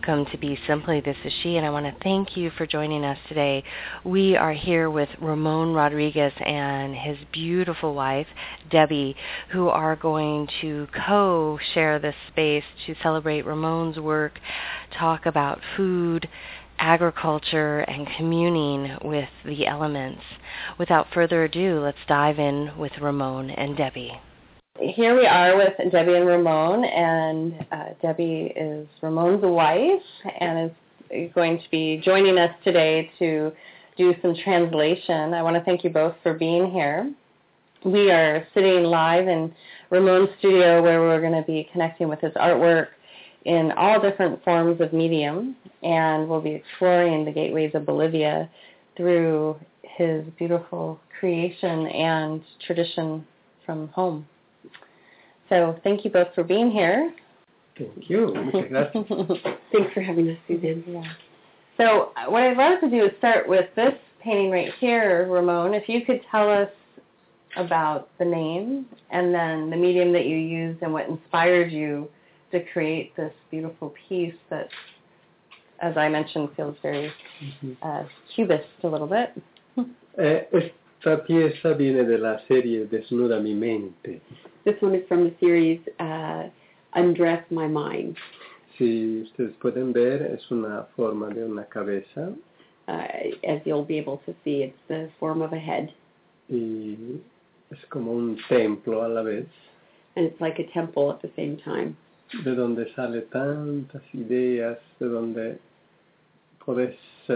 welcome to Be Simply. This is She, and I want to thank you for joining us today. We are here with Ramon Rodriguez and his beautiful wife, Debbie, who are going to co-share this space to celebrate Ramon's work, talk about food, agriculture, and communing with the elements. Without further ado, let's dive in with Ramon and Debbie. Here we are with Debbie and Ramon, and Debbie is Ramon's wife and is going to be joining us today to do some translation. I want to thank you both for being here. We are sitting live in Ramon's studio where we're going to be connecting with his artwork in all different forms of medium, and we'll be exploring the gateways of Bolivia through his beautiful creation and tradition from home. So thank you both for being here. Thank you. Muchas gracias. Thanks for having us, Susan. Yeah. So what I'd love to do is start with this painting right here, Ramon. If you could tell us about the name and then the medium that you used and what inspired you to create this beautiful piece that, as I mentioned, feels very cubist a little bit. Esta pieza viene de la serie Desnuda mi mente. This one is from the series Undress My Mind. Si ustedes pueden ver, es una forma de una cabeza. As you'll be able to see, it's the form of a head. Y es como un templo a la vez. And it's like a temple at the same time. De donde sale tantas ideas, de donde podés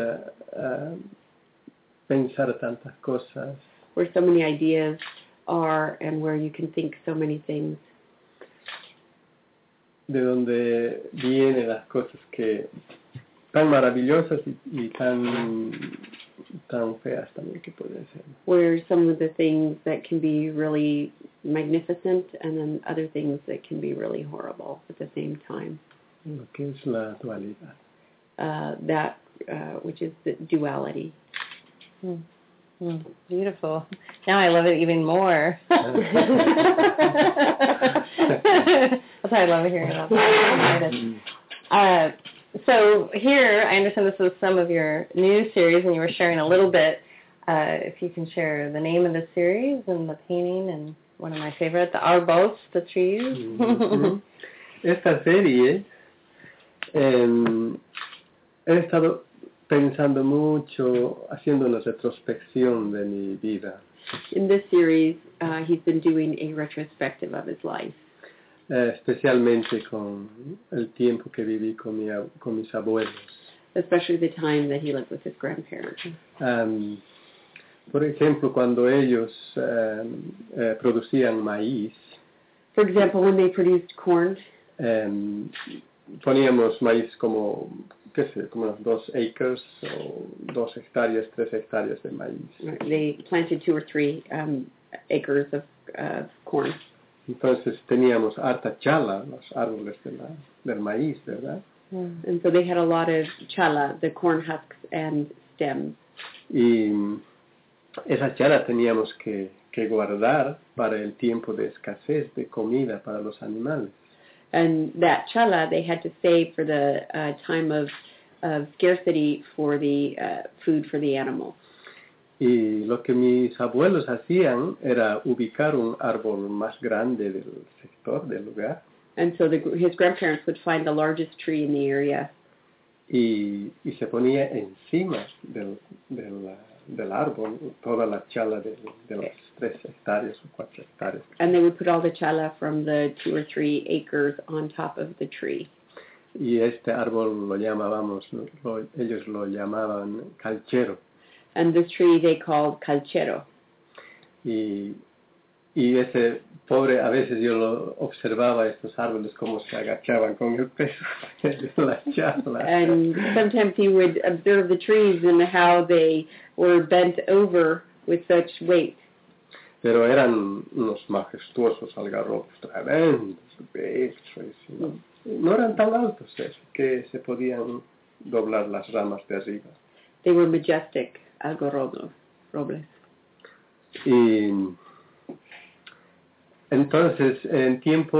pensar tantas cosas. Where so many ideas are and where you can think so many things. De donde vienen las cosas que tan maravillosas y tan feas también que pueden ser. Where some of the things that can be really magnificent and then other things that can be really horrible at the same time. Lo que es la dualidad. Which is the duality. Beautiful. Now I love it even more. That's why I love hearing about that. So here, I understand this was some of your new series, and you were sharing a little bit. If you can share the name of the series and the painting, and one of my favorites, the arbos, the trees. Esta serie, he estado pensando mucho, haciendo una retrospección de mi vida. In this series, he's been doing a retrospective of his life. Especialmente con el tiempo que viví con mis abuelos. Especially the time that he lived with his grandparents. Por ejemplo, cuando ellos producían maíz. For example, when they produced corn. Poníamos maíz como unos 2 acres o 2 hectáreas, 3 hectáreas de maíz. They planted 2 or 3 acres of corn. Entonces teníamos harta chala, los árboles del maíz, ¿verdad? And so they had a lot of chala, the corn husks and stems. Y esa chala teníamos que guardar para el tiempo de escasez de comida para los animales. And that chala they had to save for the time of scarcity for the food for the animals. Y lo que mis abuelos hacían era ubicar un árbol más grande del sector, del lugar. And so his grandparents would find the largest tree in the area. Y se ponía encima del árbol toda la chala de las 3 hectáreas o 4 hectáreas. And they would put all the chala from the 2 or 3 acres on top of the tree. Y este árbol ellos lo llamaban calchero. And this tree they called calchero. Y ese pobre, a veces yo lo observaba estos árboles como se agachaban con el peso de la chala. And sometimes he would observe the trees and how they were bent over with such weight. Pero eran unos majestuosos algarrobos tremendos, besos, no eran tan altos que se podían doblar las ramas de arriba. They were majestic algarrobos, robles. Y Entonces, el tiempo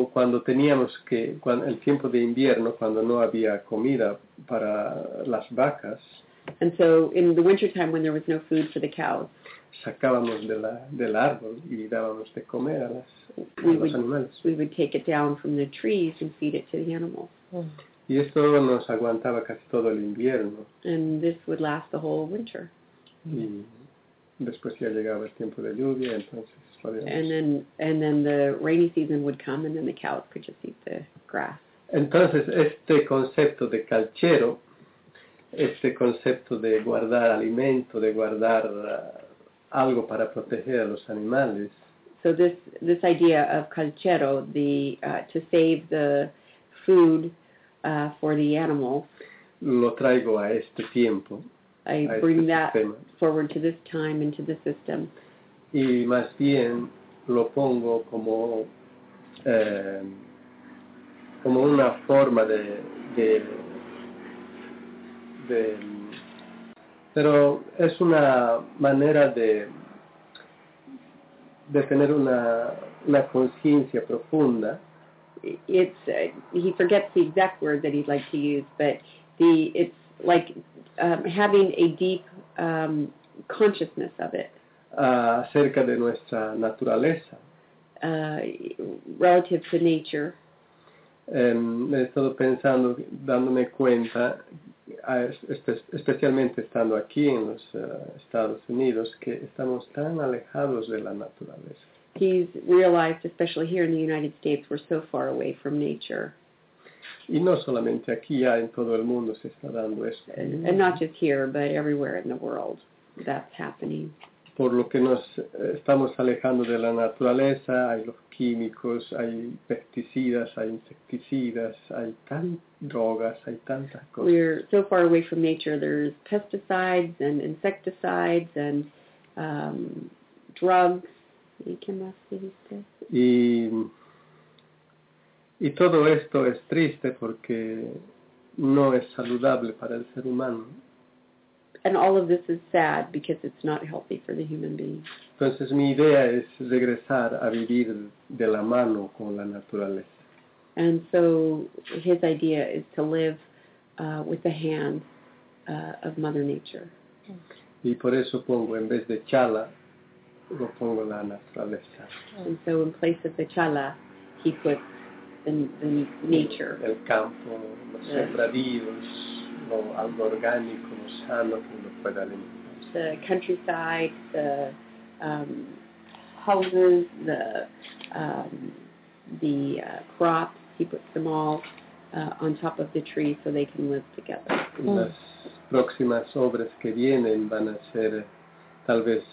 de invierno, cuando no había comida para las vacas, And so in the wintertime when there was no food for the cows, sacábamos del árbol y dábamos de comer a los animales. We would take it down from the trees and feed it to the animals. Y esto nos aguantaba casi todo el invierno. And this would last the whole winter. Y después ya llegaba el tiempo de lluvia, entonces podíamos. And then the rainy season would come, and then the cows could just eat the grass. Entonces, este concepto de calchero, este concepto de guardar alimento, de guardar algo para proteger a los animales. So this idea of calchero, to save the food for the animals, lo traigo a este tiempo. I bring that forward to this time and to the system. Y más bien lo pongo como una forma pero es una manera de tener una conciencia profunda. It's he forgets the exact word that he'd like to use, but it's like having a deep consciousness of it. Acerca de nuestra naturaleza. Relative to nature. He estado pensando, dándome cuenta, especialmente estando aquí en los Estados Unidos, que estamos tan alejados de la naturaleza. He's realized, especially here in the United States, we're so far away from nature. Y no solamente aquí, ya en todo el mundo se está dando esto. And not just here, but everywhere in the world that's happening. Por lo que nos estamos alejando de la naturaleza, hay los químicos, hay pesticidas, hay insecticidas, hay drogas, hay tantas cosas. We're so far away from nature. There's pesticides and insecticides and drugs. ¿Y qué más dijiste? Y todo esto es triste porque no es saludable para el ser humano. And all of this is sad because it's not healthy for the human being. Entonces mi idea es regresar a vivir de la mano con la naturaleza. And so his idea is to live with the hand of Mother Nature. Y por eso pongo, en vez de chala, lo pongo la naturaleza. And so in place of the chala, he puts the nature. El campo, los sembradíos, algo orgánico, lo sano que uno pueda alimentar. The countryside, the houses, the crops, he puts them all on top of the tree so they can live together. Las próximas obras que vienen van a ser tal vez,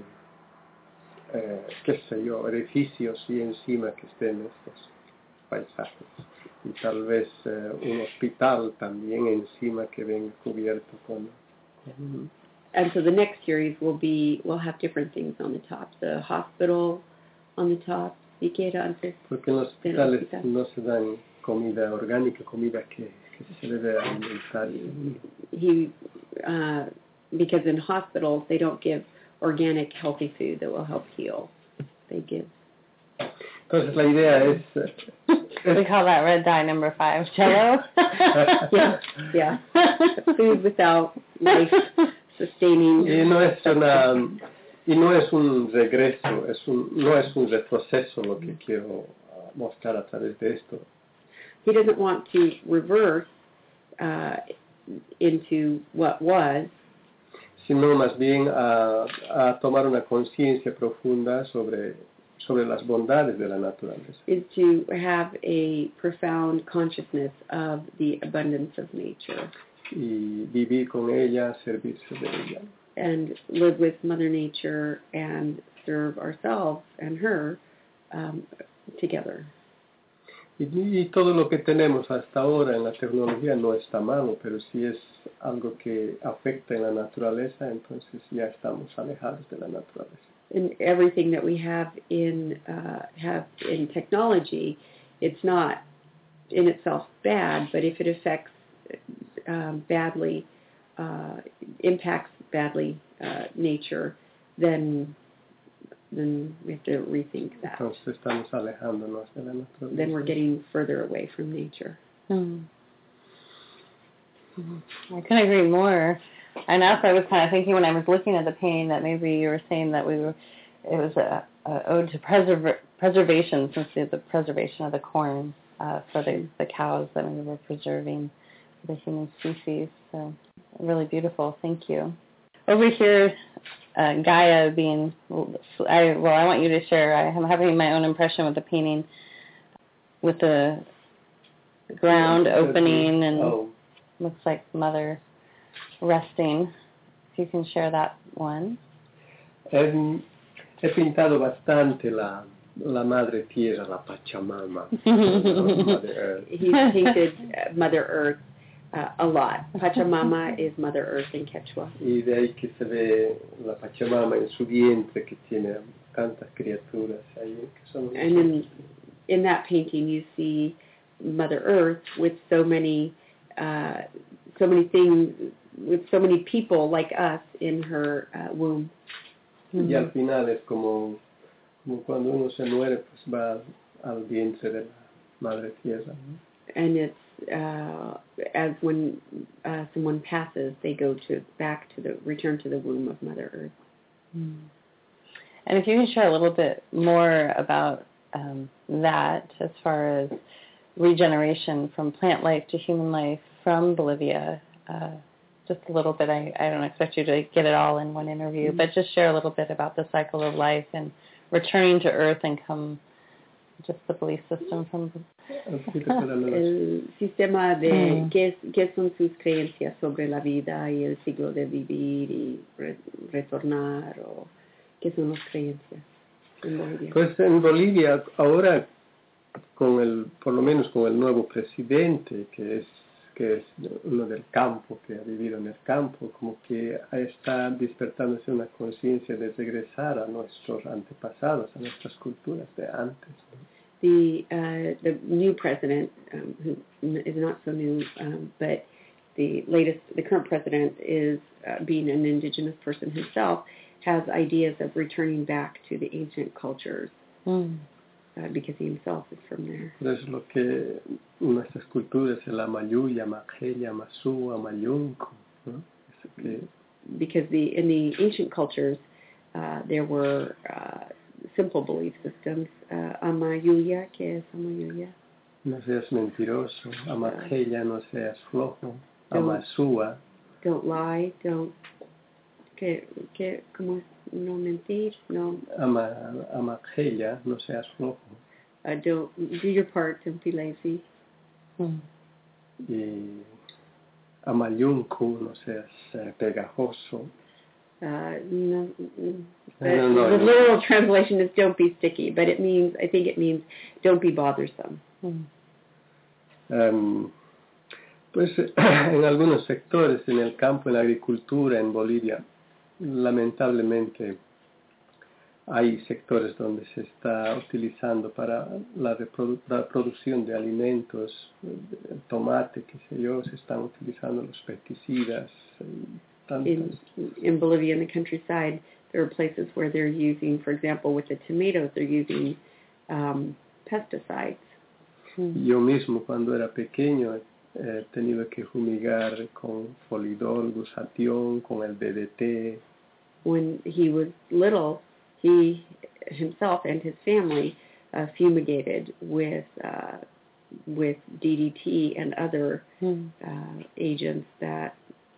qué sé yo, edificios y encima que estén estos paisajes. Y tal vez un hospital también encima que venga cubierto con. And so the next series will have different things on the top. The hospital on the top. Porque en los hospitales no se dan comida orgánica, comida que se debe alimentar. Because in hospitals they don't give organic, healthy food that will help heal. They give. Entonces la idea es. We call that red dye number 5, Jello. Yeah. Food without life sustaining. Y no es un regreso, no es un retroceso lo que quiero mostrar a través de esto. He doesn't want to reverse into what was, sino más bien a tomar una conciencia profunda sobre las bondades de la naturaleza. Is to have a profound consciousness of the abundance of nature. Y vivir con ella, servirse de ella. And live with Mother Nature and serve ourselves and her together. Y todo lo que tenemos hasta ahora en la tecnología no está malo, pero si es algo que afecta en la naturaleza, entonces ya estamos alejados de la naturaleza. And everything that we have in technology, it's not in itself bad, but if it affects badly, impacts badly nature, then then we have to rethink that. Entonces estamos alejándonos de la naturaleza. Then we're getting further away from nature. Mm. I couldn't agree more. And also I was kind of thinking when I was looking at the painting that maybe you were saying that it was a ode to preservation, since the preservation of the corn for the cows that we were preserving the human species. So really beautiful. Thank you. Over here, Gaia being, I want you to share. I'm having my own impression with the painting, with the ground opening and looks like Mother resting. If you can share that one. He pintado bastante la Madre Tierra, la Pachamama. Mother Earth. He painted Mother Earth a lot. Pachamama is Mother Earth in Quechua. Y de ahí que se ve la Pachamama en su vientre, que tiene tantas criaturas ahí. Que son and in that painting you see Mother Earth with so many things, with so many people like us in her womb. Y al final es como cuando uno se muere, pues va al vientre de la Madre Tierra. And it's as when someone passes, they go return to the womb of Mother Earth. Mm. And if you can share a little bit more about that, as far as regeneration from plant life to human life from Bolivia, just a little bit. I don't expect you to get it all in one interview, but just share a little bit about the cycle of life and returning to Earth and just the belief system from el sistema de qué son sus creencias sobre la vida y el ciclo de vivir y retornar, o qué son las creencias en Bolivia. Pues en Bolivia ahora por lo menos con el nuevo presidente que es uno del campo, que ha vivido en el campo, como que está despertándose una conciencia de regresar a nuestros antepasados, a nuestras culturas de antes. The new president, who is not so new, but the current president is being an indigenous person himself, has ideas of returning back to the ancient cultures. Because he himself is from there. Es lo que nuestras culturas, el Amayuya, Maqueya, Masúa, Mayunco, ¿no? Because in the ancient cultures, there were simple belief systems. Amayuya, ¿qué es Amayuya? No seas mentiroso. Amaqueya, no seas flojo. Amasúa. Don't lie. Don't. ¿Cómo es? No mentir. No. Amaqueya, no seas flojo. Don't do your part. Don't be lazy. Y Amayuncu, no seas pegajoso. No. The literal translation is "don't be sticky," but I think it means "don't be bothersome." Pues en algunos sectores, en el campo, en la agricultura, en Bolivia, lamentablemente hay sectores donde se está utilizando para la producción de alimentos, el tomate, qué sé yo, se están utilizando los pesticidas. In Bolivia, in the countryside, there are places where they're using, for example, with the tomatoes, they're using pesticides. Yo mismo, cuando era pequeño, he tenido que fumigar con Folidol, Gusatión, con el DDT. When he was little, he himself and his family fumigated with DDT and other agents that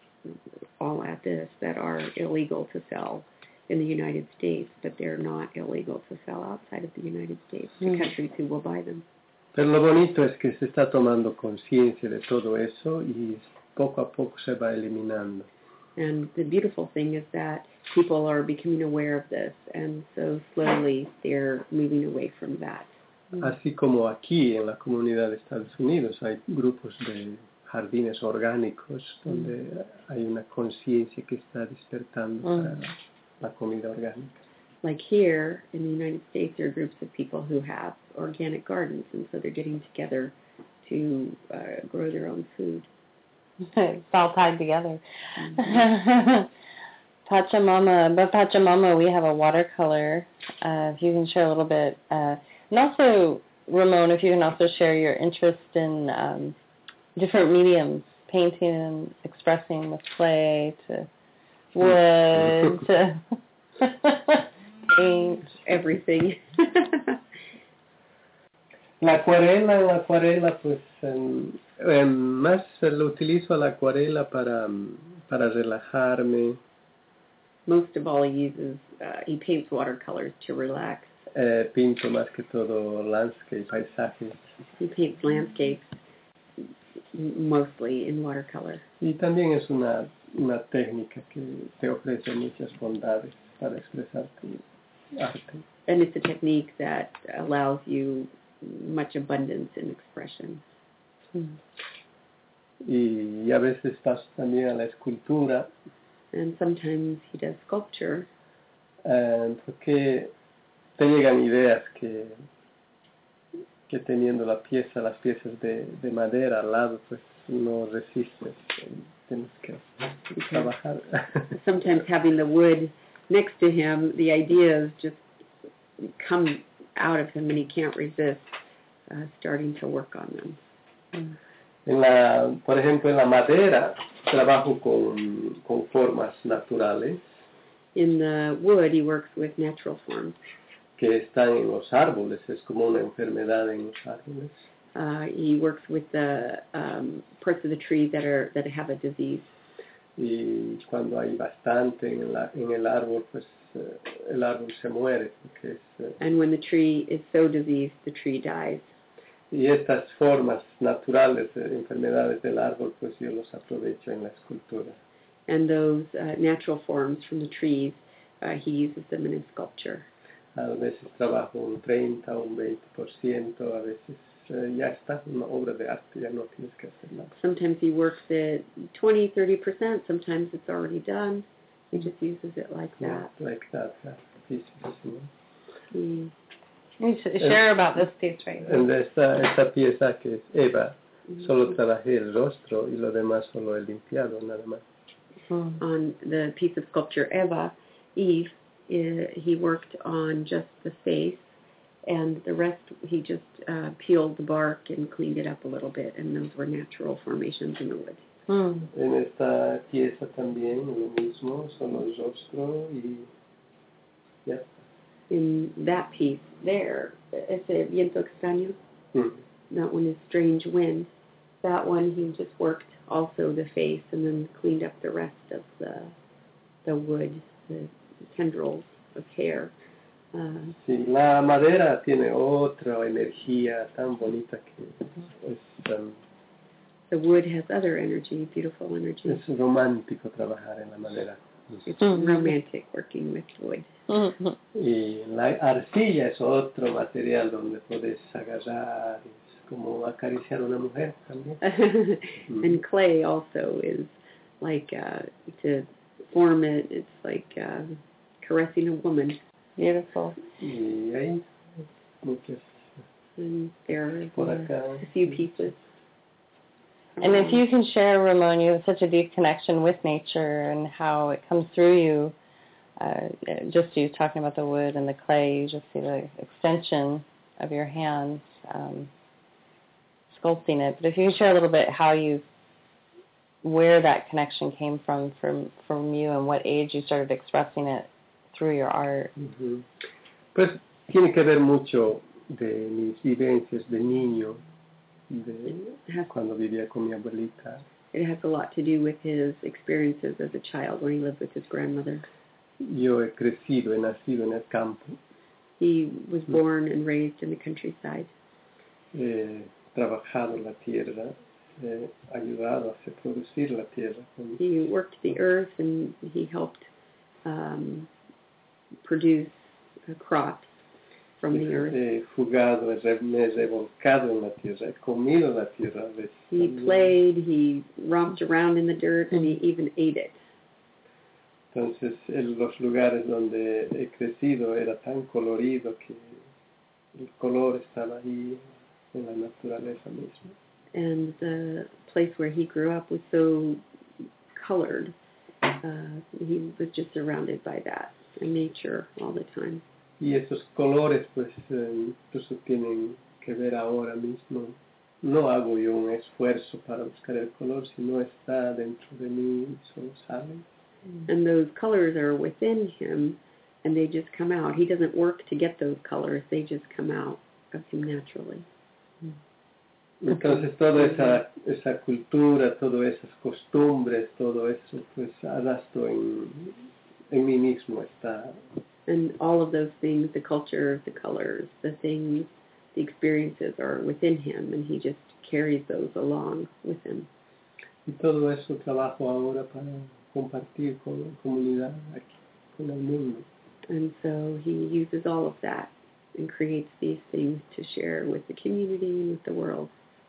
are illegal to sell in the United States, but they're not illegal to sell outside of the United States to countries who will buy them. Pero lo bonito es que se está tomando conciencia de todo eso y poco a poco se va eliminando. And the beautiful thing is that people are becoming aware of this, and so slowly they're moving away from that. Así como aquí en la comunidad de Estados Unidos hay grupos de jardines orgánicos donde hay una conciencia que está despertando para la comida orgánica. Like here in the United States, there are groups of people who have organic gardens, and so they're getting together to grow their own food. It's all tied together. Pachamama, but Pachamama, we have a watercolor. If you can share a little bit. And also, Ramon, if you can also share your interest in different mediums, painting and expressing with clay to wood to paint. Everything. La acuarela, pues más lo utilizo la acuarela para relajarme. Most of all, he paints watercolors to relax. Pinto más que todo landscape, paisajes. He paints landscapes mostly in watercolor. Y también es una técnica que te ofrece muchas bondades para expresar tu arte. And it's a technique that allows you much abundance in expression. Y a veces paso también a la escultura. And sometimes he does sculpture. Porque te llegan ideas que teniendo las piezas de madera al lado, pues no resistes. Tienes que trabajar. Sometimes having the wood next to him, the ideas just come out of him and he can't resist starting to work on them. Por ejemplo, en la madera trabajo con formas naturales. In the wood, he works with natural forms. Que están en los árboles, es como una enfermedad en los árboles. He works with the parts of the tree that have a disease. Y cuando hay bastante en el árbol, pues el árbol se muere. Porque and when the tree is so diseased, the tree dies. Y estas formas naturales de enfermedades del árbol, pues yo los aprovecho en la escultura. And those natural forms from the trees, he uses them in his sculpture. A veces trabajo un 30 o un 20%, a veces ya está una obra de arte, ya no tienes que hacer nada. Sometimes he works at 20, 30%, sometimes it's already done. He just uses it like that. Like that, You should share about this piece right now. En esta pieza que es Eva, solo trabajé el rostro y lo demás solo he limpiado, nada más. On the piece of sculpture Eve, he worked on just the face, and the rest he just peeled the bark and cleaned it up a little bit, and those were natural formations in the wood. En esta pieza también lo mismo, solo el rostro y ya. In that piece there, ese viento extraño, that one is strange wind. That one he just worked also the face and then cleaned up the rest of the wood, the tendrils of hair. Sí, la madera tiene otra energía tan bonita que es the wood has other energy, beautiful energy. Es romántico trabajar en la madera. It's romantic working with wood. Y la arcilla es otro material donde puedes agarrar, es como acariciar a una mujer también. And clay also is like to form it. It's like caressing a woman. Beautiful. Y hay muchas. And there Por are acá. a few pieces. And if you can share, Ramon, you have such a deep connection with nature and how it comes through you. Just you talking about the wood and the clay, you just see the extension of your hands sculpting it. But if you can share a little bit where that connection came from you and what age you started expressing it through your art. Pues tiene que ver mucho de mis vivencias de niño, cuando vivía con mi abuelita. It has a lot to do with his experiences as a child when he lived with his grandmother. Yo he nacido en el campo. He was born and raised in the countryside. He trabajado la tierra, he ayudado a hacer producir la tierra. He worked the earth and he helped produce crops from the earth. He jugado, me he revolcado en la tierra, he comido la tierra. He played, he romped around in the dirt, and he even ate it. Entonces, en los lugares donde he crecido era tan colorido que el color estaba ahí en la naturaleza misma. And the place where he grew up was so colored he was just surrounded by that and nature all the time. Y esos colores pues incluso tienen que ver ahora mismo. No hago yo un esfuerzo para buscar el color, sino está dentro de mí y solo sale. And those colors are within him, and they just come out. He doesn't work to get those colors. They just come out of him naturally. Entonces toda esa cultura, todas esas costumbres, todo eso, pues arrastro en mí mismo está. And all of those things, the culture, the colors, the things, the experiences are within him, and he just carries those along with him. Y todo eso trabajo ahora para compartir con la comunidad aquí, con el mundo. And so he uses all of that and creates these things to share with the community and with the world.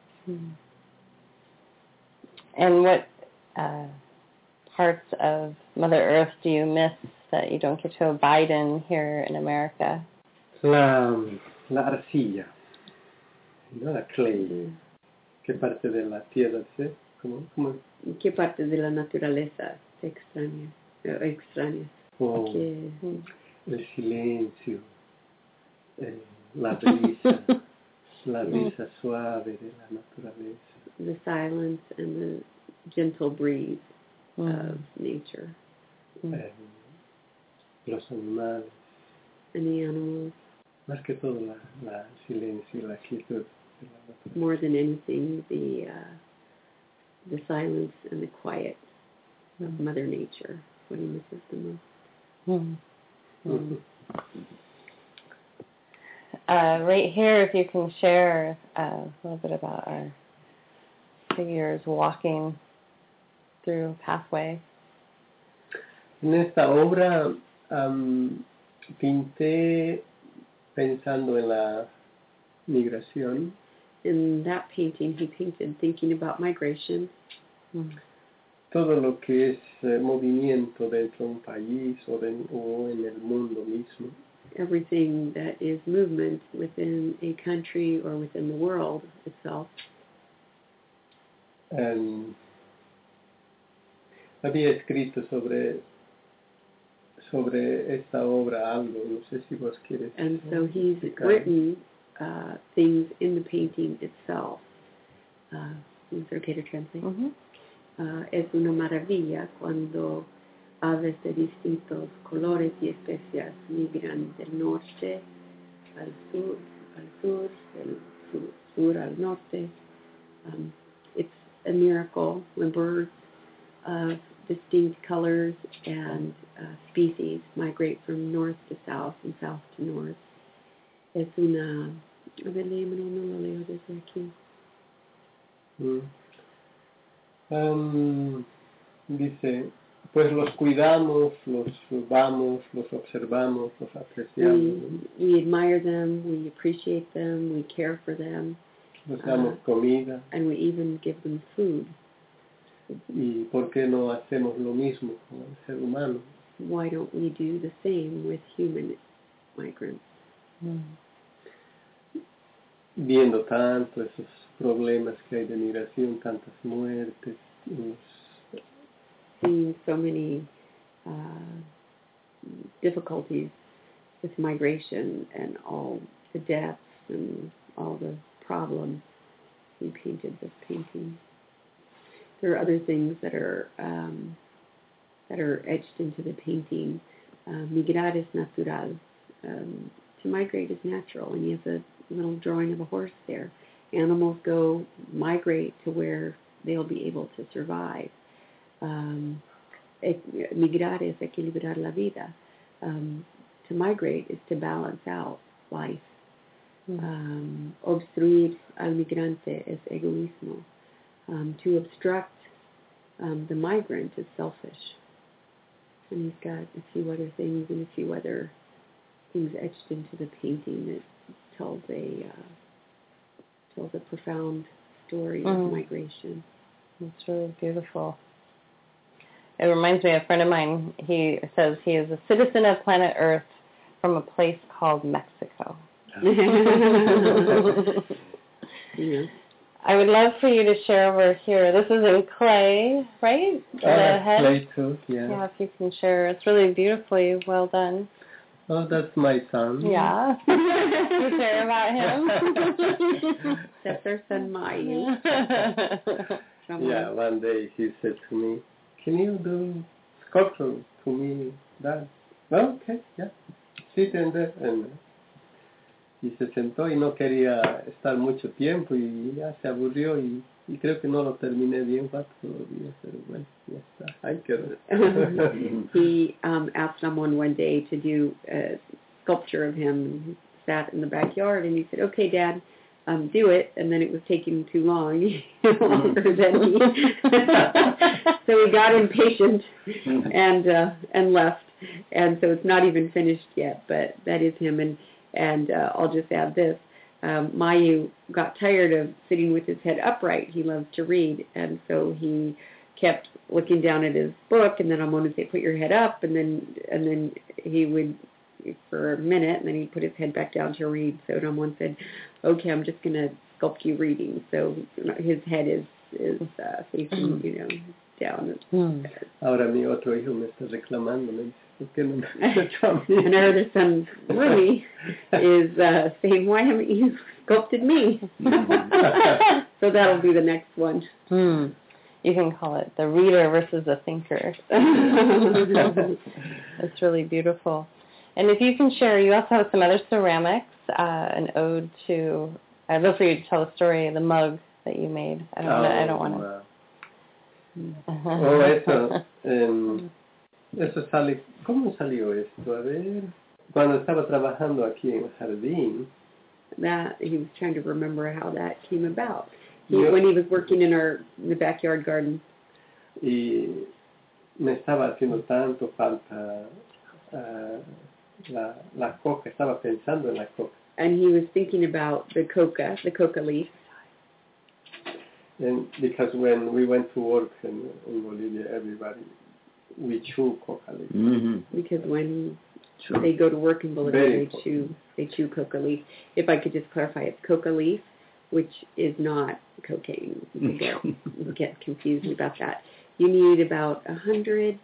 And what parts of Mother Earth do you miss that you don't get to abide in here in America? La arcilla, ¿no? La clay. ¿Qué parte de la tierra es? ¿Cómo? ¿Qué parte de la naturaleza te extrañas? Oh, el silencio, la brisa, la brisa suave de la naturaleza. The silence and the gentle breeze of nature. Los animales. And the animals. Más que todo el silencio y la quietud de la naturaleza. More than anything, the silence and the quiet of Mother Nature. What he misses the most. Right here, if you can share a little bit about our figures walking through pathway. En esta obra pinté pensando en la migración. In that painting, he painted thinking about migration. Todo lo que es movimiento dentro de un país o en el mundo mismo. Everything that is movement within a country or within the world itself. Había escrito sobre esta obra algo, no sé si vos quieres. And so he's written things in the painting itself. Is it okay to translate? Es una maravilla cuando aves de distintos colores y especies migran del norte al sur, del sur al norte. It's a miracle when birds of distinct colors and species migrate from north to south and south to north. Es una... A ver, léemelo, no lo leo desde aquí. Dice, pues los cuidamos, los vamos, los observamos, los apreciamos. We admire them, we appreciate them, we care for them. Les damos comida. And we even give them food. ¿Y por qué no hacemos lo mismo con el ser humano? Why don't we do the same with human migrants? Viendo tanto esos problemas que hay de migración, tantas muertes. Seeing so many difficulties with migration and all the deaths and all the problems, he painted this painting. There are other things that are etched into the painting. Migrar es natural. To migrate is natural, and he has a little drawing of a horse there. Animals migrate to where they'll be able to survive. Migrar es equilibrar la vida. To migrate is to balance out life. Obstruir al migrante es egoísmo. To obstruct the migrant is selfish. And he's got a few other things and a few other things etched into the painting that tells a profound story of migration. It's really beautiful. It reminds me of a friend of mine. He says he is a citizen of planet Earth from a place called Mexico. Yeah. I would love for you to share over here. This is in clay, right? The head? Clay too, yeah. Yeah, if you can share. It's really beautifully well done. Oh, that's my son. Yeah. Can you share about him? That's our son, Mayu. Yeah, one day he said to me, "Can you do sculpture to me, Dad?" Well, okay, yeah. Sit in there. Y se sentó y no quería estar mucho tiempo y ya se aburrió y creo que no lo terminé bien 4 días, pero bueno, ya está. Ahí quedó. He asked someone one day to do a sculpture of him. He sat in the backyard and he said, "Okay, Dad, do it." And then it was taking too long, longer than he. So he got impatient and left. And so it's not even finished yet, but that is him. And I'll just add this. Mayu got tired of sitting with his head upright. He loves to read, and so he kept looking down at his book, and then Ramon would say, "Put your head up," and then he would, for a minute, and then he'd put his head back down to read. So Ramon said, "Okay, I'm just going to sculpt you reading." So his head is facing, down. Ahora mi otro hijo me está reclamando, me dice, ¿por qué no me has hecho a mí? And our other son, Rui, is saying, "Why haven't you sculpted me?" So that'll be the next one. You can call it the reader versus the thinker. It's really beautiful. And if you can share, you also have some other ceramics, an ode to, I'd love for you to tell the story of the mug that you made. I don't want to. Oh, eso sale, ¿cómo salió esto? A ver, cuando estaba trabajando aquí en el jardín. That he was trying to remember how that came about. When he was working in the backyard garden. Y me estaba haciendo tanto falta la coca, estaba pensando en la coca. And he was thinking about the coca leaf. And because when we went to work in Bolivia, we chew coca leaf. Mm-hmm. Because when they go to work in Bolivia, they chew coca leaf. If I could just clarify, it's coca leaf, which is not cocaine. You get confused about that. You need about 1,000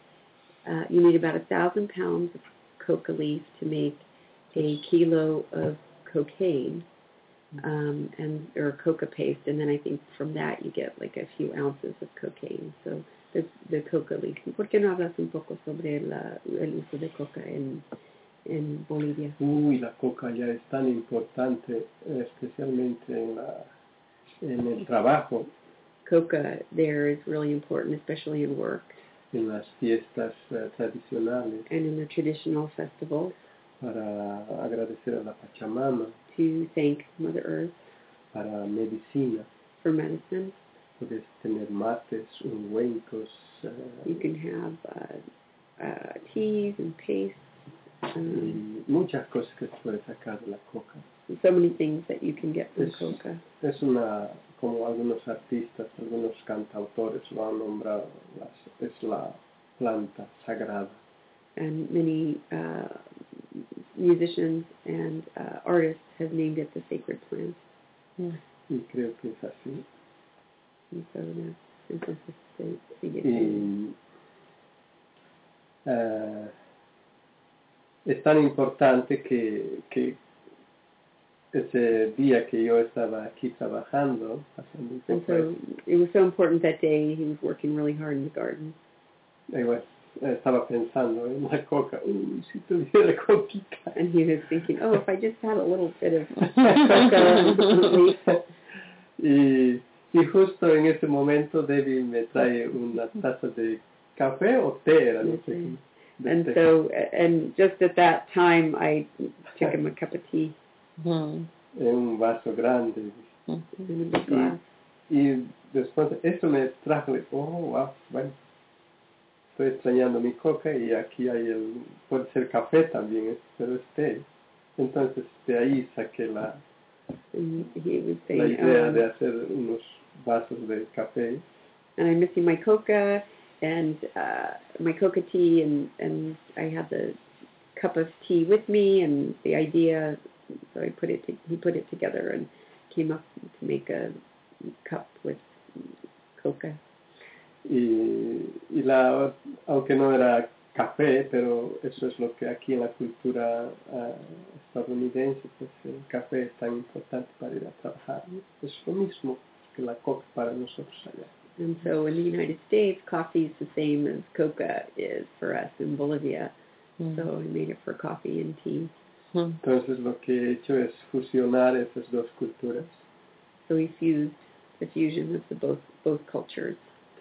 pounds of coca leaf to make a kilo of cocaine. Or coca paste, and then I think from that you get like a few ounces of cocaine. So the coca leaf. ¿Por qué no hablas un poco sobre el uso de coca en Bolivia? La coca ya es tan importante, especialmente en el trabajo. Coca there is really important, especially in work. En las fiestas tradicionales. And in the traditional festivals. Para agradecer a la Pachamama. To thank Mother Earth. Para medicina. For medicine. Puedes tener mates, ungüentos. You can have teas and pastes. Muchas cosas que se puede sacar de la coca. So many things that you can get from coca. Es como algunos artistas, algunos cantautores lo han nombrado, es la planta sagrada. And many musicians and artists have named it the sacred plant. Y creo que es así. And so entonces sigue. Es tan importante que ese día que yo estaba aquí trabajando, and so it was so important that day. He was working really hard in the garden. Estaba pensando en la coca. Si tuviera coquita. And he was thinking, if I just had a little bit of coca. y justo en ese momento Debbie me trae una taza de café o té, no sé. And so, and just at that time, I took him a cup of tea. En un vaso grande. In a big glass. Y después eso me trajo, wow, bueno. Estoy extrañando mi coca y aquí hay puede ser café también, pero es té. Entonces de ahí saqué la idea de hacer unos vasos de café. And I'm missing my coca and my coca tea, and I had the cup of tea with me, and the idea, so he put it together and came up to make cup with coca. Aunque no era café, pero eso es lo que aquí en la cultura estadounidense, pues el café es tan importante para ir a trabajar. Es lo mismo que la coca para nosotros allá. And so in the United States, coffee is the same as coca is for us in Bolivia. So we made it for coffee and tea. Entonces lo que he hecho es fusionar esas dos culturas. So we fused the fusion of both cultures.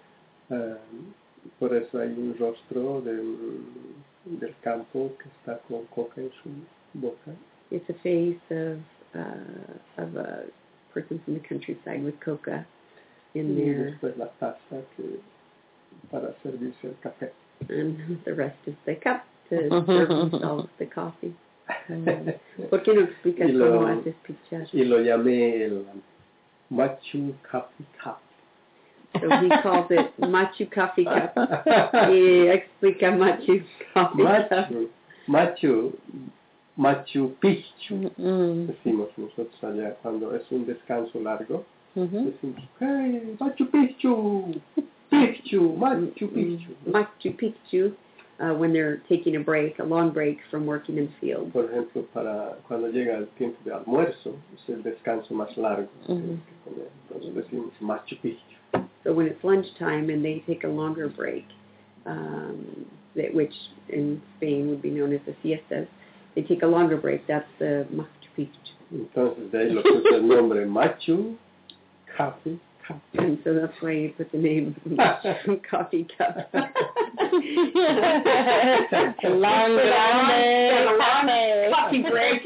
Por eso hay un rostro del campo que está con coca en su boca. It's a face of a person from the countryside with coca in Y there. después la taza para servirse el café. And the rest is the cup to serve themselves the coffee. ¿Por qué no explicas cómo haces pichar? Y lo llamé el Machu Coffee Cup. So he calls it Machu Coffee Cup. Y explica Machu Coffee Cup. Machu Picchu. Decimos nosotros allá cuando es un descanso largo. Decimos, hey, Machu Picchu, Machu Picchu. Machu Picchu, when they're taking a break, a long break from working in the field. Por ejemplo, para cuando llega el tiempo de almuerzo, es el descanso más largo. Entonces decimos Machu Picchu. So when it's lunchtime and they take a longer break, which in Spain would be known as the siestas, they take a longer break. That's the Machu Picchu. Entonces de ahí lo puse el nombre Machu Coffee Cup. And so that's why you put the name Machu Coffee Cup. long coffee break.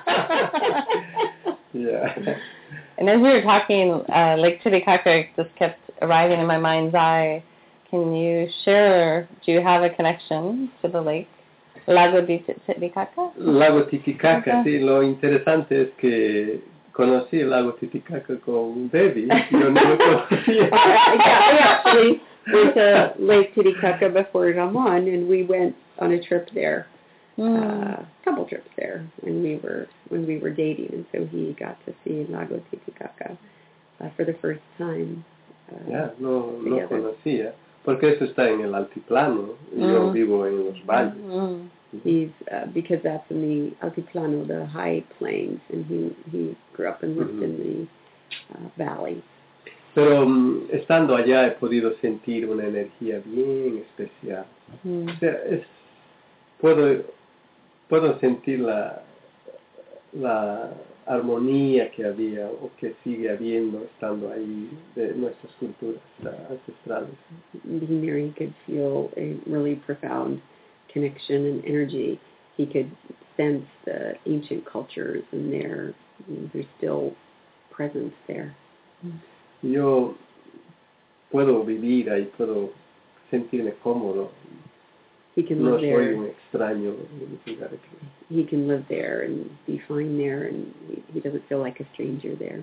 Yeah. And as we were talking, Lake Titicaca just kept arriving in my mind's eye. Can you share, do you have a connection to the lake? Lago de Titicaca? Lago Titicaca, sí. Lo interesante es que conocí el lago Titicaca con Debbie. Yo no lo conocía. I actually went to Lake Titicaca before Ramon, and we went on a trip there. A couple trips there when we were dating, and so he got to see Lago Titicaca for the first time. No conocía, porque eso está en el altiplano y yo vivo en los valles. He's because that's in the altiplano, the high plains, and he grew up and lived in the valley. Pero estando allá he podido sentir una energía bien especial. O sea, puedo sentir la armonía que había o que sigue habiendo estando ahí de nuestras culturas ancestrales. Being there, he could feel a really profound connection and energy. He could sense the ancient cultures, and there's still presence there. Yo puedo vivir ahí, puedo sentirme cómodo. He can No live soy there. un extraño en lugar aquí. He can live there and be fine there, and he doesn't feel like a stranger there.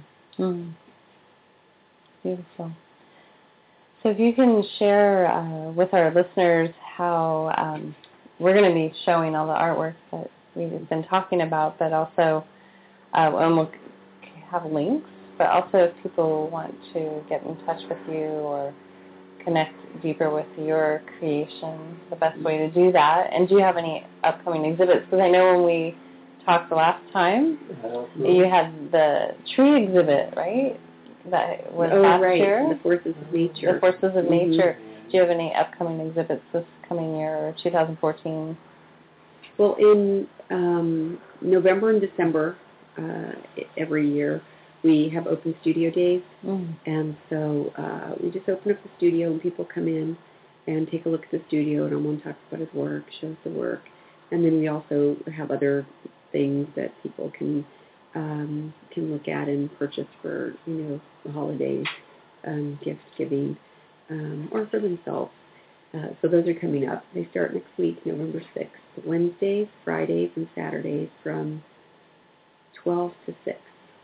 Beautiful. So if you can share with our listeners how we're going to be showing all the artwork that we've been talking about, but also and we'll have links, but also if people want to get in touch with you or connect deeper with your creation, the best way to do that. And do you have any upcoming exhibits? Because I know when we talked the last time, you had the tree exhibit, right? That was last year. The Forces of Nature. The Forces of Nature. Do you have any upcoming exhibits this coming year, or 2014? Well, in November and December every year, we have open studio days, and so we just open up the studio and people come in and take a look at the studio, and Ramon talks about his work, shows the work, and then we also have other things that people can look at and purchase for the holidays, gift giving, or for themselves. So those are coming up. They start next week, November 6th, Wednesdays, Fridays, and Saturdays from 12 to 6.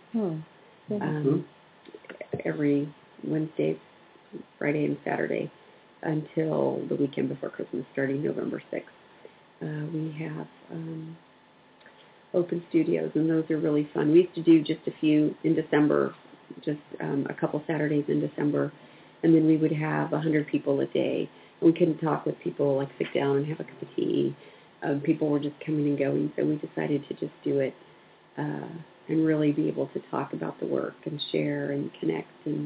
Every Wednesday, Friday, and Saturday until the weekend before Christmas, starting November 6th. We have open studios, and those are really fun. We used to do just a few in December just a couple Saturdays in December, and then we would have 100 people a day. We couldn't talk with people, like sit down and have a cup of tea. People were just coming and going, so we decided to just do it and really be able to talk about the work and share and connect and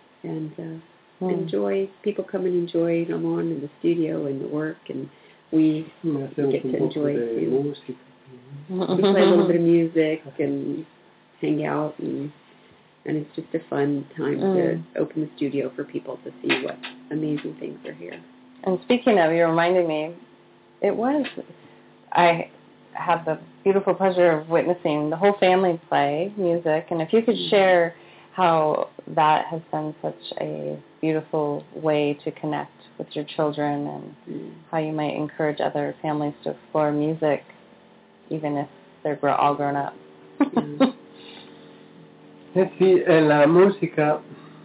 enjoy. People come and enjoy Ramon in the studio and the work, and we get to enjoy it too. We play a little bit of music and hang out, and it's just a fun time to open the studio for people to see what amazing things are here. And speaking of, you're reminding me, I had the beautiful pleasure of witnessing the whole family play music, and if you could share how that has been such a beautiful way to connect with your children and how you might encourage other families to explore music even if they're all grown up. Sí, la música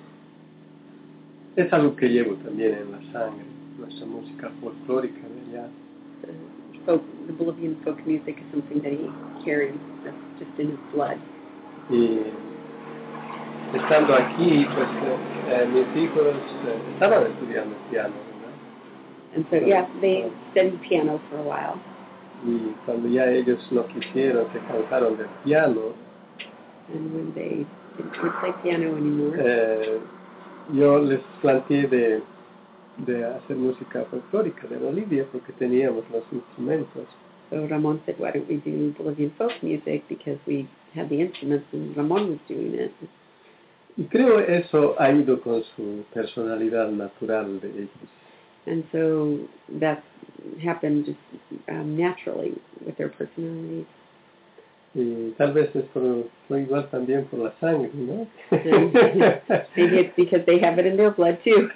es algo que llevo también en la sangre, nuestra música folclórica de allá. The Bolivian folk music is something that he carries, that's just in his blood. Y estando aquí, pues mis hijos estaban estudiando piano, ¿verdad? And so, yeah, they studied piano for a while. Y cuando ya ellos no quisieron, se cansaron del piano, and when they didn't play piano anymore, yo les planteé de hacer música folclórica de Bolivia porque teníamos los instrumentos. So Ramon said, why don't we do Bolivian folk music, because we had the instruments and Ramon was doing it. Y creo eso ha ido con su personalidad natural de ellos. And so that happened just naturally with their personalities. Y tal vez es fue igual también por la sangre, ¿no? Maybe it's because they have it in their blood too.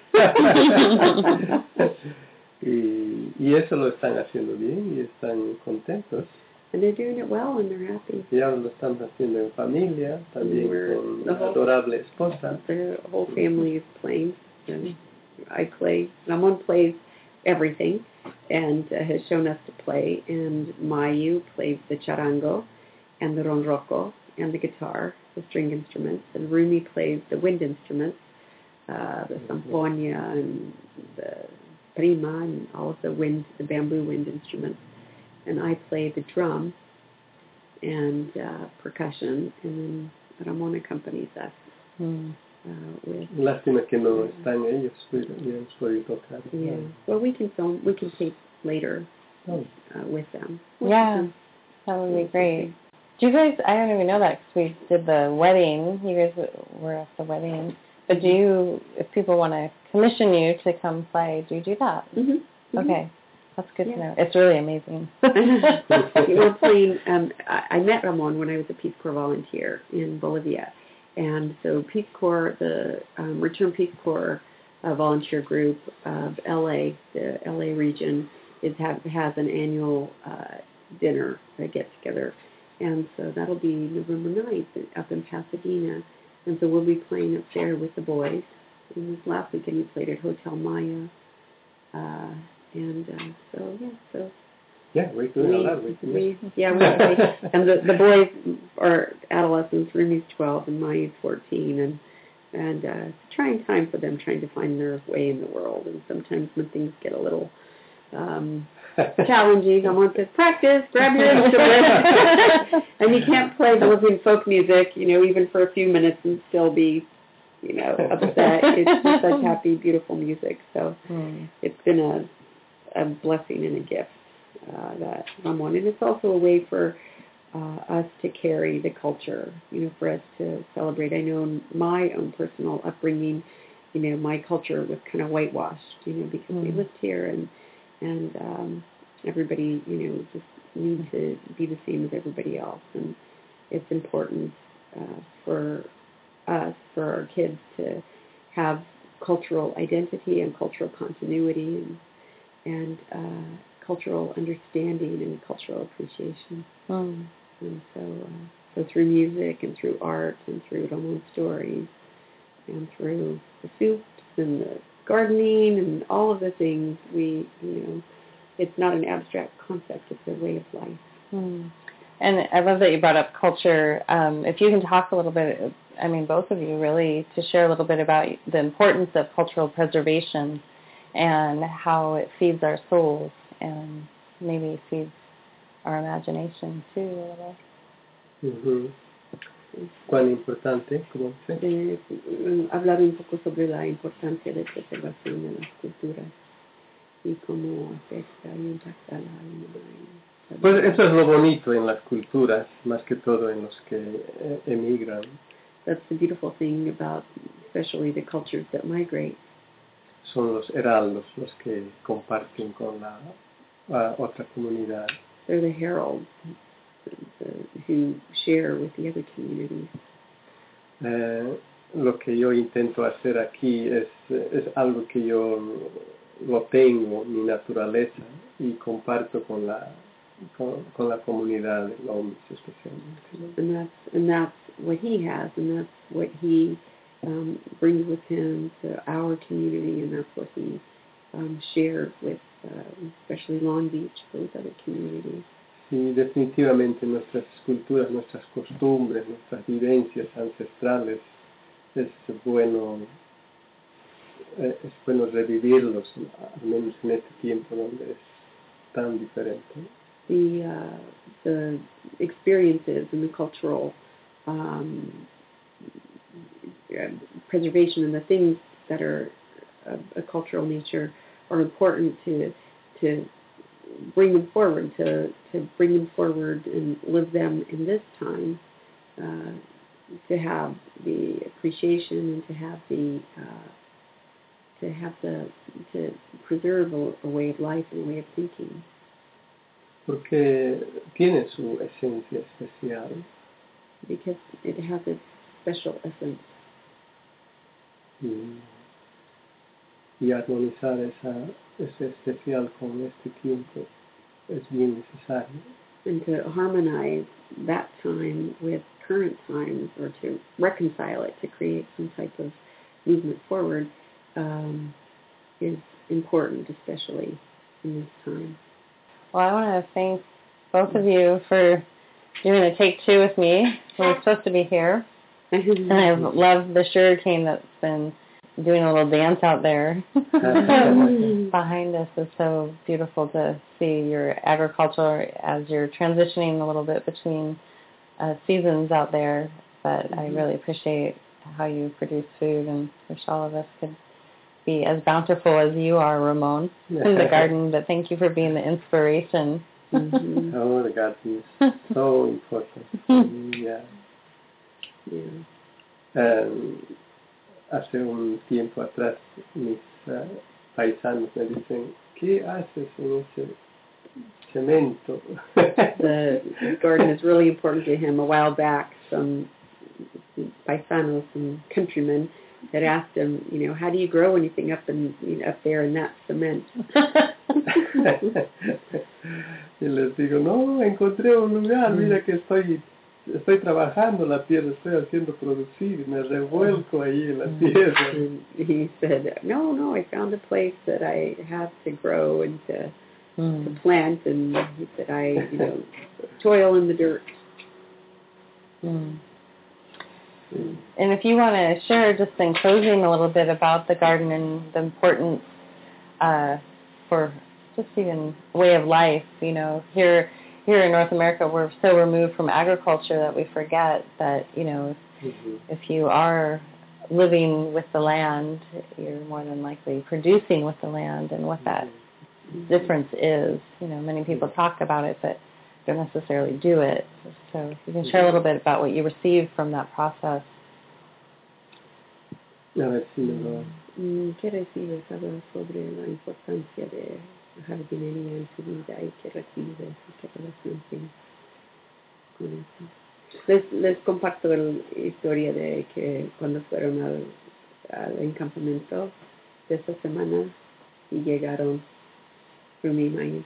y eso lo están haciendo bien y están contentos. And they're doing it well and they're happy. Y ahora lo están haciendo en familia, también con una adorable esposa. The whole family is playing. And I play. Ramon plays everything and has shown us to play. And Mayu plays the charango and the ronroco and the guitar, the string instruments. And Rumi plays the wind instruments, the zampoña and the prima and all of the bamboo wind instruments. And I play the drum and percussion, and then Ramon accompanies us with. Lástima que no están ellos, hubieran podido tocar. Yeah. Well, we can tape later with them. Yeah, that would be great. Do you guys? I don't even know that because we did the wedding. You guys were at the wedding. But do you? If people want to commission you to come play, do you do that? Mm-hmm. Okay. That's good to know. It's really amazing. We're playing. I met Ramon when I was a Peace Corps volunteer in Bolivia, and so Peace Corps, the Return Peace Corps volunteer group of LA, the LA region, has an annual dinner, a get together, and so that'll be November 9th up in Pasadena, and so we'll be playing up there with the boys. And this last weekend we played at Hotel Maya. And we're doing a lot with we and the boys are adolescents. Rumi's 12 and Maya's 14, and it's a trying time for them, trying to find their way in the world. And sometimes when things get a little challenging, I want to practice, grab your instrument, and you can't play Bolivian folk music, even for a few minutes and still be, upset. It's just such happy, beautiful music. So it's been a blessing and a gift that Ramon, and it's also a way for us to carry the culture, for us to celebrate. I know in my own personal upbringing, my culture was kind of whitewashed, because we lived here and everybody, just need to be the same as everybody else, and it's important for us, for our kids, to have cultural identity and cultural continuity and cultural understanding and cultural appreciation. And so through music and through art and through Ramon's stories and through the soups and the gardening and all of the things, it's not an abstract concept, it's a way of life. And I love that you brought up culture. If you can talk a little bit I mean, both of you really, to share a little bit about the importance of cultural preservation and how it feeds our souls and maybe feeds our imagination too a little. Ujú. ¿Cuán importante? ¿Cómo dice? Hablar un poco sobre la importancia de preservación de las culturas y cómo afecta y impacta al alma. Pues eso es lo bonito en las culturas, más que todo en los que emigran. That's the beautiful thing about especially the cultures that migrate. Son los heraldos los que comparten con la otra comunidad. They're the heralds who share with the other communities. Lo que yo intento hacer aquí es algo que yo lo tengo, mi naturaleza, y comparto con la comunidad de Lomas especialmente. And that's what he has, and that's what he brings with him to our community, and that's what he shares with, especially Long Beach, those other communities. Sí, definitivamente nuestras culturas, nuestras costumbres, nuestras vivencias ancestrales, es bueno revivirlos, al menos en este tiempo donde es tan diferente. The experiences and the cultural preservation and the things that are of a cultural nature are important to bring them forward, to bring them forward and live them in this time, to have the appreciation and to preserve a way of life and a way of thinking. Porque tiene su esencia especial. Because it has its special essence. Y armonizar ese especial con este tiempo es bien necesario. And to harmonize that time with current times, or to reconcile it, to create some type of movement forward, is important, especially in this time. Well, I want to thank both of you for doing a take two with me. We're supposed to be here. And I love the sugarcane that's been doing a little dance out there behind us. It's so beautiful to see your agriculture as you're transitioning a little bit between seasons out there. But I really appreciate how you produce food, and wish all of us could be as bountiful as you are, Ramon, in the garden. But thank you for being the inspiration. Oh, the garden is so important. Yeah. Hace un tiempo atrás mis paisanos me dicen, ¿qué haces en ese cemento? The garden is really important to him. A while back, some paisanos, some countrymen, had asked him, how do you grow anything up there in that cement? Y les digo, no, encontré un lugar, mira que estoy trabajando la tierra, estoy haciendo producir, me revuelco ahí en la tierra. And he said, no, I found a place that I have to grow and to plant, and he said, I toil in the dirt. And if you want to share, just in closing, a little bit about the garden and the importance for just even way of life. Here in North America, we're so removed from agriculture that we forget that, if you are living with the land, you're more than likely producing with the land, and what that difference is. Many people talk about it, but don't necessarily do it. So you can share a little bit about what you received from that process. A ver si me lo... ¿Qué recibes? Habla sobre la importancia de jardinería en su vida y qué recibes y qué relación tienes con eso. Les comparto la historia de que cuando fueron al encampamento de esta semana y llegaron Rumi y Maíz.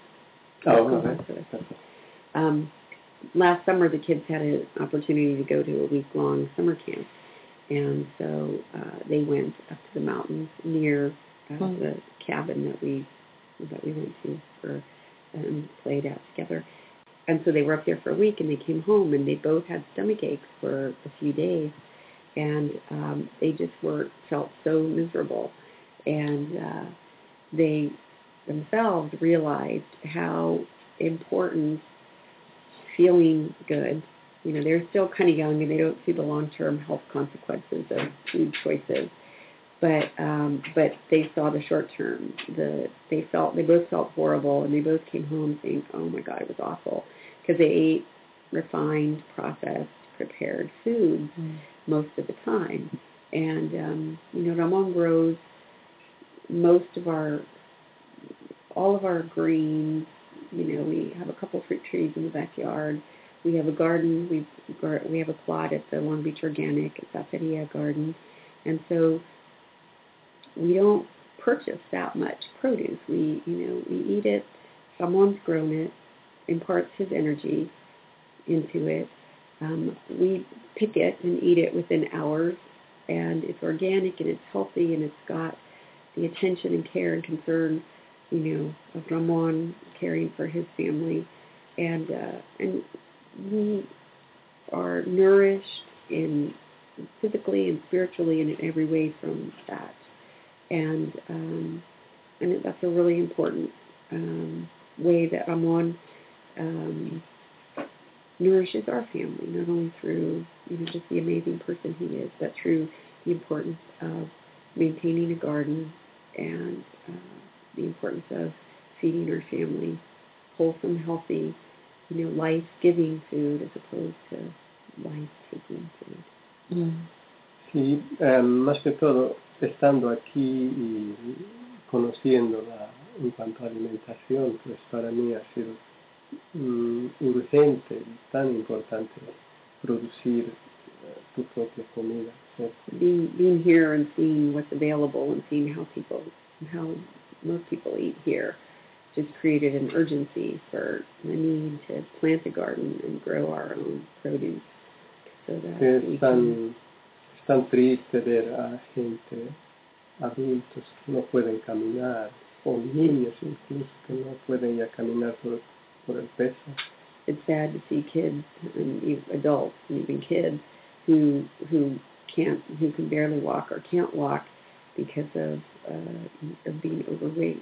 Last summer, the kids had an opportunity to go to a week-long summer camp, and so they went up to the mountains near the cabin that we went to and played out together. And so they were up there for a week, and they came home, and they both had stomach aches for a few days. and they just felt so miserable, and they themselves realized how important feeling good. They're still kind of young and they don't see the long-term health consequences of food choices, but they saw the short-term. They both felt horrible, and they both came home saying, "Oh my God, it was awful," because they ate refined, processed, prepared foods most of the time. And Ramon grows all of our greens. We have a couple fruit trees in the backyard. We have a garden. We have a plot at the Long Beach Organic at Zapateria Garden, and so we don't purchase that much produce. We eat it. Someone's grown it, imparts his energy into it. We pick it and eat it within hours, and it's organic and it's healthy and it's got the attention and care and concern, of Ramon caring for his family, and we are nourished physically and spiritually and in every way from that, and that's a really important way that Ramon nourishes our family, not only through just the amazing person he is, but through the importance of maintaining a garden and the importance of feeding our family wholesome, healthy, life-giving food as opposed to life-taking food. Sí, más que todo, estando aquí y conociéndola en cuanto a alimentación, pues para mí ha sido urgente y tan importante producir tu propia comida. Being here and seeing what's available and seeing how most people eat here just created an urgency for the need to plant a garden and grow our own produce. So that es tan triste ver a gente, adultos que no pueden caminar, o niños incluso que no pueden ya caminar por el peso. It's sad to see kids and adults and even kids who can barely walk or can't walk because of being overweight.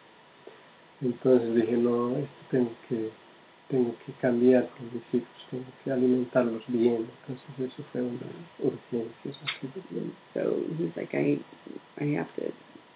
Entonces dije, no, esto tengo que cambiar con mis hijos, tengo que alimentarlos bien. Entonces eso fue una urgencia. So he's like, I have to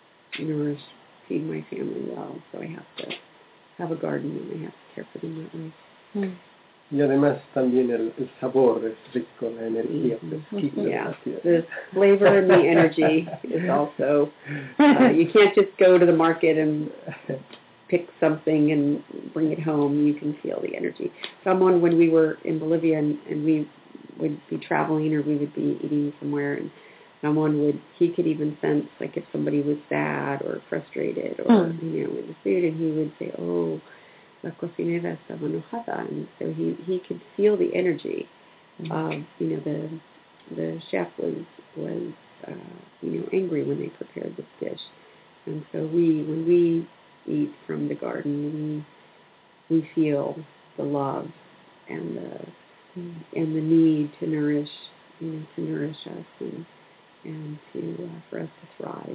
feed my family well, so I have to have a garden and I have to care for them that way. Y además también el sabor es rico, la energía fresquita. Yeah, the flavor and the energy is also, you can't just go to the market and pick something and bring it home. You can feel the energy. When we were in Bolivia and we would be traveling or we would be eating somewhere, and he could even sense like if somebody was sad or frustrated or with the food, and he would say, "Oh, la cocinera estaba enojada," and so he could feel the energy of the chef was angry when they prepared this dish, and so when we eat from the garden, we feel the love and the need to nourish us and for us to thrive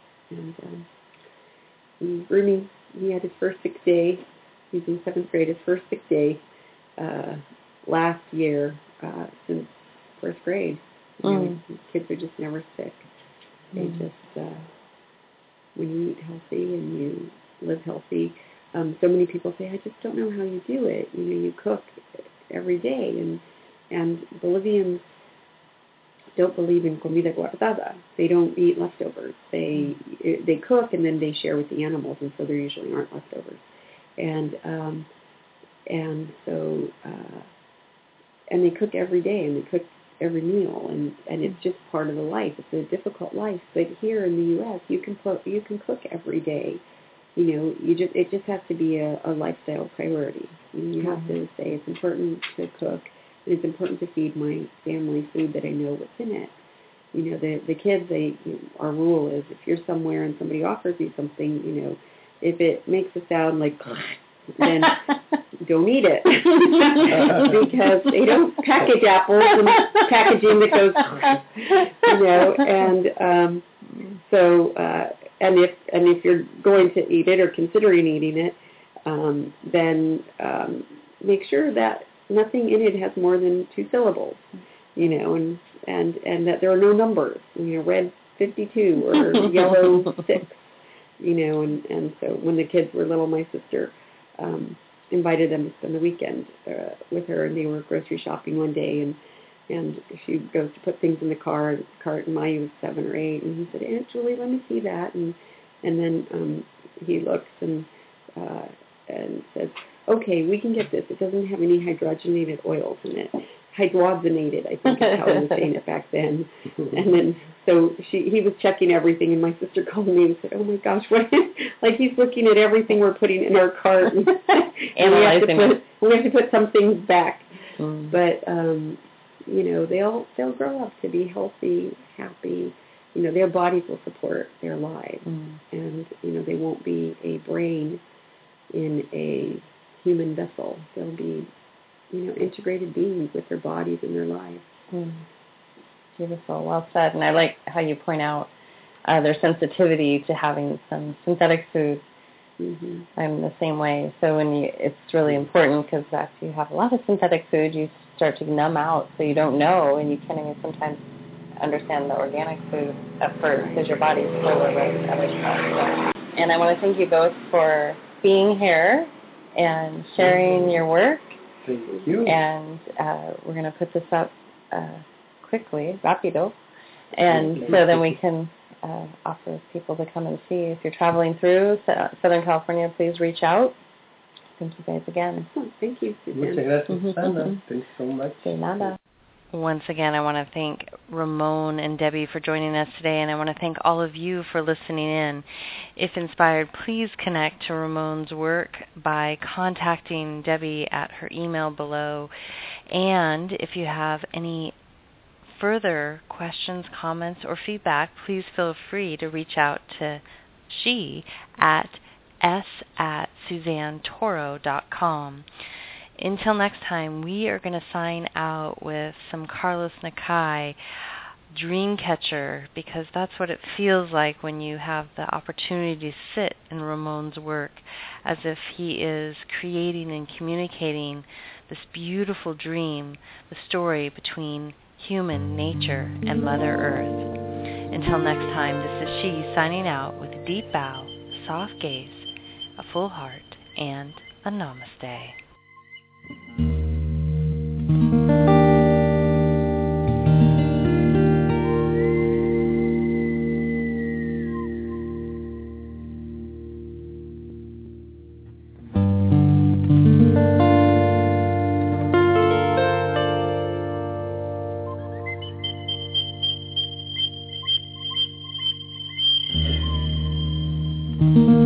and Rumi, he had his first sick day. He's in 7th grade. His first sick day last year since 1st grade. Kids are just never sick. They just when you eat healthy and you live healthy. So many people say, "I just don't know how you do it." You cook every day, and Bolivians don't believe in comida guardada. They don't eat leftovers. They cook and then they share with the animals, and so there usually aren't leftovers. And they cook every day, and they cook every meal, and it's just part of the life. It's a difficult life, but here in the U.S., you can cook every day. It just has to be a lifestyle priority. You have to say it's important to cook. It's important to feed my family food that I know what's in it. The kids, our rule is if you're somewhere and somebody offers you something, if it makes a sound like then don't eat it because they don't package apples in packaging that goes, and so if you're going to eat it or considering eating it, then make sure that nothing in it has more than 2 syllables, and that there are no numbers, red 52 or yellow 6, and so when the kids were little, my sister invited them to spend the weekend with her, and they were grocery shopping one day, and she goes to put things in the cart, and Mayu was 7 or 8, and he said, Aunt Julie, let me see that, and then he looks and says, okay, we can get this. It doesn't have any hydrogenated oils in it. Hydrogenated, I think is how I was saying it back then. And then, so he was checking everything, and my sister called me and said, oh my gosh, what? Like he's looking at everything we're putting in our cart. And we have to put some things back. But, they'll grow up to be healthy, happy. Their bodies will support their lives. And, they won't be a brain in a human vessel. They'll be, integrated beings with their bodies and their lives. Beautiful. Well said. And I like how you point out their sensitivity to having some synthetic food. I'm the same way. So it's really important because after you have a lot of synthetic food, you start to numb out, so you don't know, and you can't even sometimes understand the organic food at first because your body's full of other stuff. So. And I want to thank you both for being here and sharing your work. Thank you. And we're going to put this up quickly, rapido, and so then we can offer people to come and see. If you're traveling through Southern California, please reach out. Thank you guys again. Thank you, Suzanne. Muchas gracias, Susana. Thanks so much. De nada. Once again, I want to thank Ramon and Debbie for joining us today, and I want to thank all of you for listening in. If inspired, please connect to Ramon's work by contacting Debbie at her email below. And if you have any further questions, comments, or feedback, please feel free to reach out to she at s@suzannetoro.com. Until next time, we are going to sign out with some Carlos Nakai, Dreamcatcher, because that's what it feels like when you have the opportunity to sit in Ramon's work, as if he is creating and communicating this beautiful dream, the story between human nature and Mother Earth. Until next time, this is she signing out with a deep bow, a soft gaze, a full heart, and a namaste. Mm-hmm.